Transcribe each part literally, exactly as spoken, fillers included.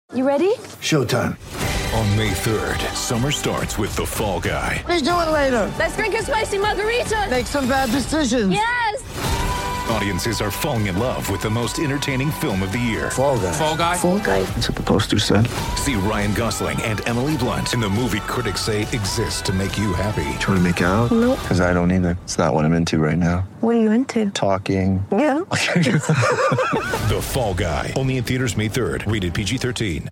You ready? Showtime. On May third, summer starts with The Fall Guy. Let's do it later. Let's drink a spicy margarita. Make some bad decisions. Yes! Audiences are falling in love with the most entertaining film of the year. Fall Guy. Fall Guy? Fall Guy. That's what the poster said. See Ryan Gosling and Emily Blunt in the movie critics say exists to make you happy. Trying to make it out? Nope. Because I don't either. It's not what I'm into right now. What are you into? Talking. Yeah. The Fall Guy. Only in theaters May third. Rated P G thirteen.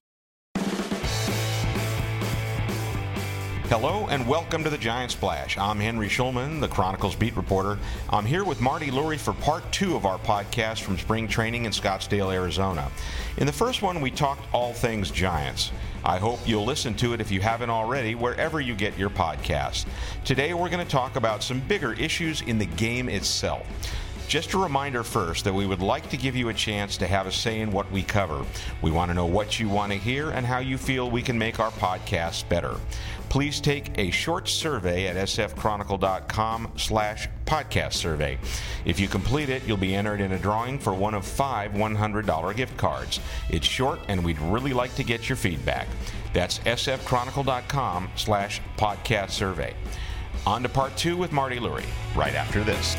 Hello and welcome to the Giant Splash. I'm Henry Schulman, the Chronicles beat reporter. I'm here with Marty Lurie for part two of our podcast from spring training in Scottsdale, Arizona. In the first one, we talked all things Giants. I hope you'll listen to it if you haven't already, wherever you get your podcasts. Today, we're going to talk about some bigger issues in the game itself. Just a reminder first that we would like to give you a chance to have a say in what we cover. We want to know what you want to hear and how you feel we can make our podcasts better. Please take a short survey at sfchronicle.com slash podcast survey. If you complete it, you'll be entered in a drawing for one of five one hundred dollars gift cards. It's short, and we'd really like to get your feedback. That's sfchronicle.com slash podcast survey. On to part two with Marty Lurie, right after this.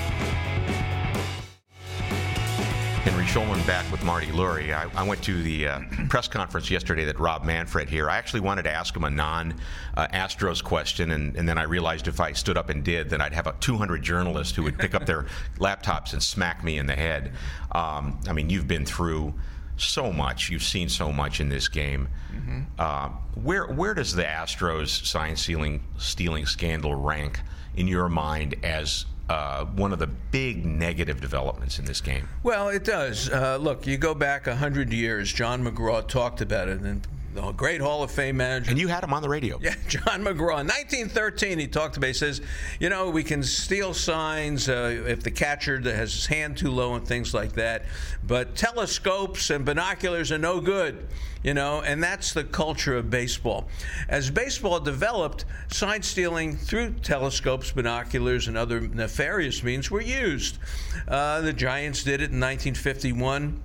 Henry Schulman back with Marty Lurie. I, I went to the uh, press conference yesterday that Rob Manfred here. I actually wanted to ask him a non-Astros uh, question, and, and then I realized if I stood up and did, then I'd have a two hundred journalists who would pick up their laptops and smack me in the head. Um, I mean, you've been through so much. You've seen so much in this game. Mm-hmm. Uh, where where does the Astros sign stealing, stealing scandal rank in your mind as Uh, one of the big negative developments in this game? Well, it does. Uh, look, you go back one hundred years, John McGraw talked about it, and the great Hall of Fame manager. And you had him on the radio. Yeah, John McGraw. In nineteen thirteen, he talked about, he says, you know, we can steal signs uh, if the catcher has his hand too low and things like that, but telescopes and binoculars are no good, you know, and that's the culture of baseball. As baseball developed, sign stealing through telescopes, binoculars, and other nefarious means were used. Uh, the Giants did it in nineteen fifty-one.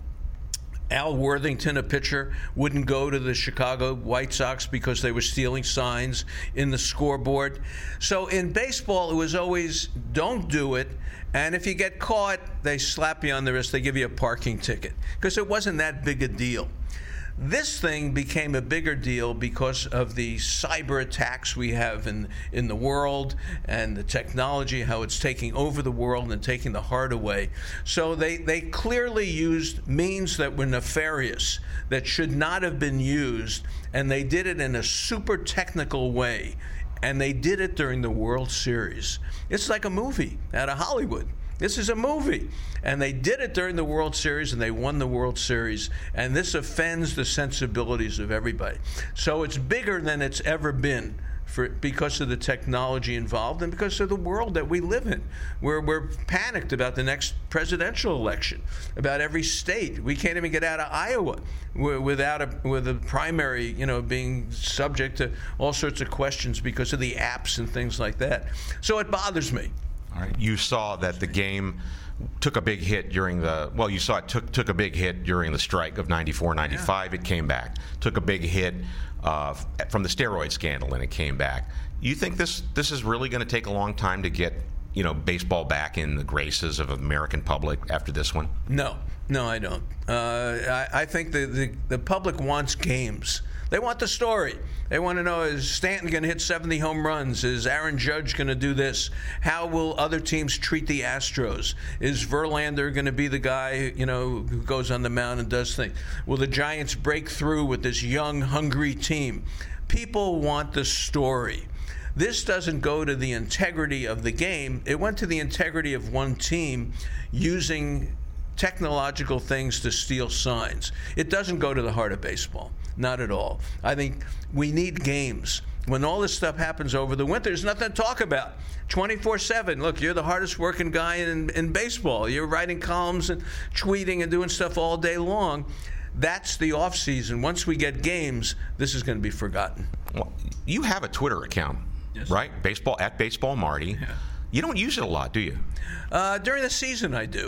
Al Worthington, a pitcher, wouldn't go to the Chicago White Sox because they were stealing signs in the scoreboard. So in baseball, it was always, don't do it. And if you get caught, they slap you on the wrist. They give you a parking ticket because it wasn't that big a deal. This thing became a bigger deal because of the cyber attacks we have in, in the world and the technology, how it's taking over the world and taking the heart away. So they, they clearly used means that were nefarious, that should not have been used, and they did it in a super technical way. And they did it during the World Series. It's like a movie out of Hollywood. This is a movie. And they did it during the World Series, and they won the World Series. And this offends the sensibilities of everybody. So it's bigger than it's ever been for, because of the technology involved and because of the world that we live in. We're, we're panicked about the next presidential election, about every state. We can't even get out of Iowa without a, with a primary, you know, being subject to all sorts of questions because of the apps and things like that. So it bothers me. All right. You saw that the game took a big hit during the, well, you saw it took took a big hit during the strike of ninety-four ninety-five. Yeah. It came back. Took a big hit uh, from the steroid scandal, and it came back. You think this this is really going to take a long time to get, you know, baseball back in the graces of the American public after this one? No. No, I don't. Uh, I, I think the, the, the public wants games. They want the story. They want to know, is Stanton going to hit seventy home runs? Is Aaron Judge going to do this? How will other teams treat the Astros? Is Verlander going to be the guy, you know, who goes on the mound and does things? Will the Giants break through with this young, hungry team? People want the story. This doesn't go to the integrity of the game. It went to the integrity of one team using technological things to steal signs. It doesn't go to the heart of baseball. Not at all. I think we need games. When all this stuff happens over the winter, there's nothing to talk about. twenty-four seven. Look, you're the hardest working guy in, in baseball. You're writing columns and tweeting and doing stuff all day long. That's the off season. Once we get games, this is going to be forgotten. Well, you have a Twitter account, yes, right? Baseball at Baseball Marty. Yeah. You don't use it a lot, do you? Uh, during the season, I do. Okay.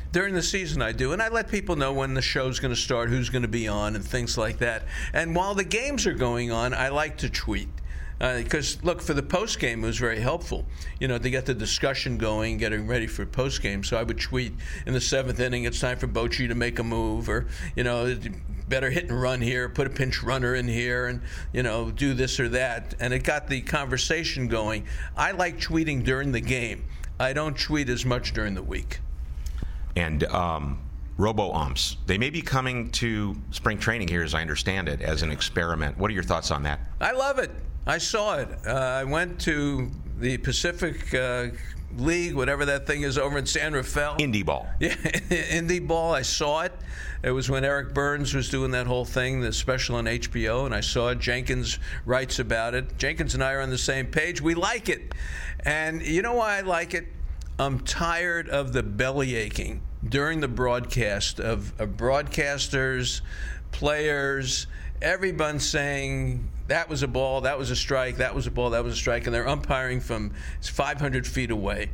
During the season, I do. And I let people know when the show's going to start, who's going to be on, and things like that. And while the games are going on, I like to tweet. Because, uh, look, for the post-game, it was very helpful, you know, to get the discussion going, getting ready for post-game. So I would tweet in the seventh inning, it's time for Bochy to make a move, or, you know, better hit and run here, put a pinch runner in here, and, you know, do this or that. And it got the conversation going. I like tweeting during the game. I don't tweet as much during the week. And um, robo-umps, they may be coming to spring training here, as I understand it, as an experiment. What are your thoughts on that? I love it. I saw it. Uh, I went to the Pacific uh, League, whatever that thing is, over in San Rafael. Indie ball. Yeah, indie ball. I saw it. It was when Eric Burns was doing that whole thing, the special on H B O, and I saw it. Jenkins writes about it. Jenkins and I are on the same page. We like it. And you know why I like it? I'm tired of the belly aching during the broadcast of, of broadcasters, players, everyone saying that was a ball, that was a strike, that was a ball, that was a strike, and they're umpiring from five hundred feet away.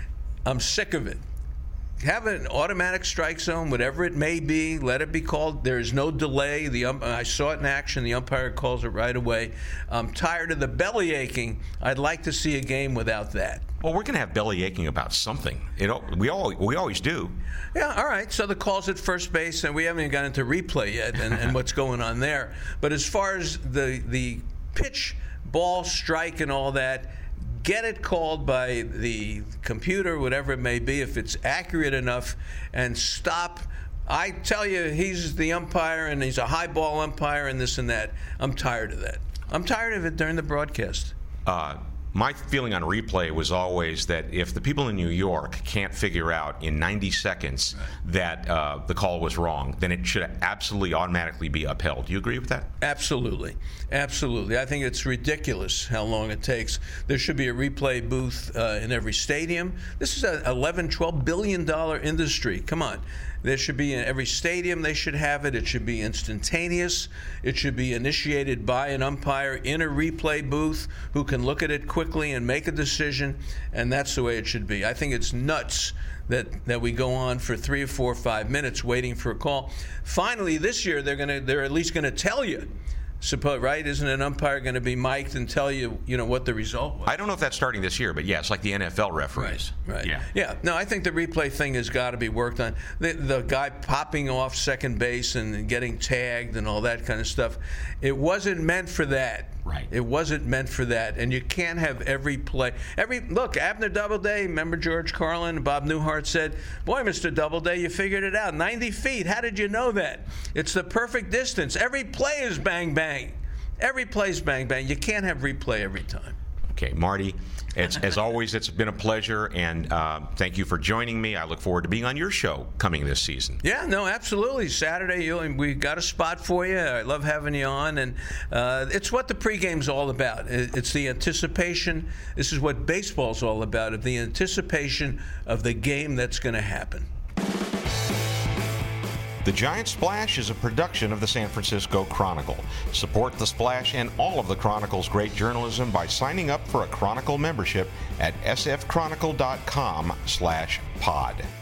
I'm sick of it. Have an automatic strike zone, whatever it may be. Let it be called. There is no delay. The um, I saw it in action. The umpire calls it right away. I'm tired of the belly aching. I'd like to see a game without that. Well, we're going to have belly aching about something. You know, we all we always do. Yeah, all right. So the call's at first base, and we haven't even gotten into replay yet and, and what's going on there. But as far as the the pitch, ball, strike, and all that, get it called by the computer, whatever it may be, if it's accurate enough, and stop. I tell you, he's the umpire, and he's a high ball umpire, and this and that. I'm tired of that. I'm tired of it during the broadcast. Uh, my feeling on replay was always that if the people in New York can't figure out in ninety seconds that uh, the call was wrong, then it should absolutely automatically be upheld. Do you agree with that? Absolutely. Absolutely. I think it's ridiculous how long it takes. There should be a replay booth uh, in every stadium. This is an eleven, twelve billion dollars industry. Come on. There should be in every stadium. They should have it. It should be instantaneous. It should be initiated by an umpire in a replay booth who can look at it quickly and make a decision, and that's the way it should be. I think it's nuts that that we go on for three or four or five minutes waiting for a call. Finally, this year they're gonna they're at least gonna tell you. Suppose, right? Isn't an umpire going to be mic'd and tell you, you know, what the result was? I don't know if that's starting this year, but yes, like the N F L referees. Right. Right. Yeah. Yeah. No, I think the replay thing has got to be worked on. The, the guy popping off second base and getting tagged and all that kind of stuff. It wasn't meant for that. Right. It wasn't meant for that. And you can't have every play. Every look, Abner Doubleday, remember George Carlin and Bob Newhart said, boy, Mister Doubleday, you figured it out. ninety feet. How did you know that? It's the perfect distance. Every play is bang, bang. Every play's bang, bang. You can't have replay every time. Okay, Marty, it's, as always, it's been a pleasure, and uh, thank you for joining me. I look forward to being on your show coming this season. Yeah, no, absolutely. Saturday, you, we got a spot for you. I love having you on, and uh, it's what the pregame's all about. It's the anticipation. This is what baseball's all about, the anticipation of the game that's going to happen. The Giant Splash is a production of the San Francisco Chronicle. Support the Splash and all of the Chronicle's great journalism by signing up for a Chronicle membership at s f chronicle dot com slash pod.